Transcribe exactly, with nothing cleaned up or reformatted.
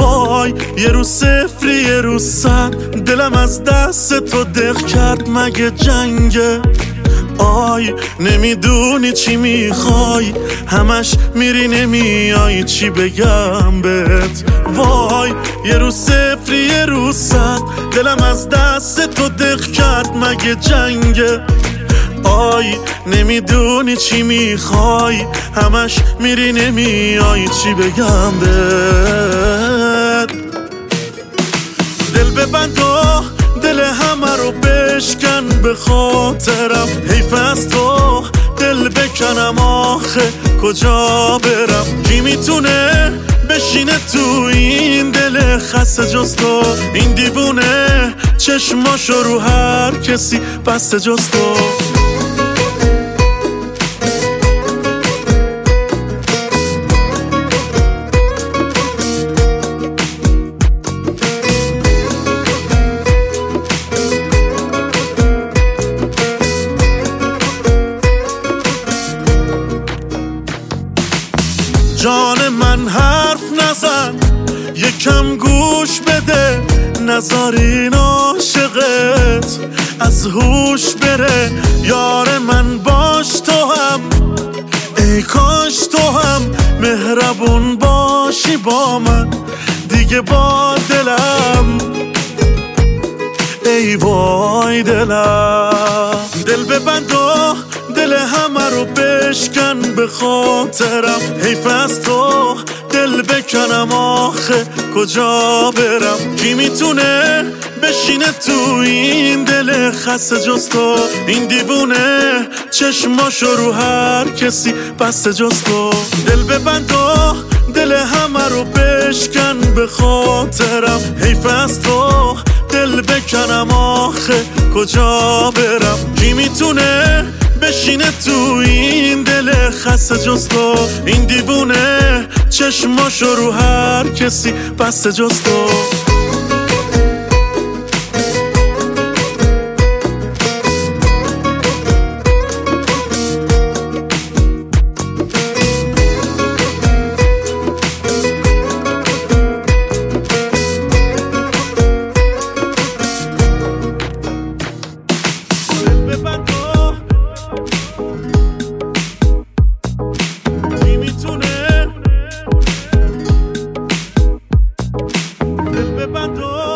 وای یه رو صفری یه رو صد، دلم از دست تو دق کرد مگه جنگه؟ آی نمیدونی چی میخوای، همش میری نمیای، چی بگم بهت؟ وای یه رو صفری یه رو صد، دلم از دست تو دق کرد مگه جنگه؟ آی نمیدونی چی میخوای، همش میری نمیای، چی بگم بهت؟ دل ببند و دل همه رو بشکن به خاطرم، حیف از تو دل بکنم، آخه کجا برم؟ کی میتونه بشینه تو این دل خسته جز تو؟ این دیوونه چشماشو رو هر کسی بسته جز تو. جان من حرف نزن، یکم گوش بده، نذار این عاشقت از هوش بره. یار من باش تو هم، ای کاش تو هم مهربون باشی با من دیگه، با دلم ای وای دلم. دل ببند و دل همه رو بشکن به خاطرم، حیف از تو دل بکنم، آخه کجا برم؟ کی میتونه بشینه تو این دل خسته جز تو؟ این دیوونه چشماشو رو هر کسی بسته جز تو. دل ببند و دل همه رو بشکن به خاطرم، حیف از تو دل بکنم، آخه کجا برم؟ کی میتونه بشینه تو این دل خسته جز تو؟ این دیوونه چشماشو رو هر کسی بسته جز تو. Bando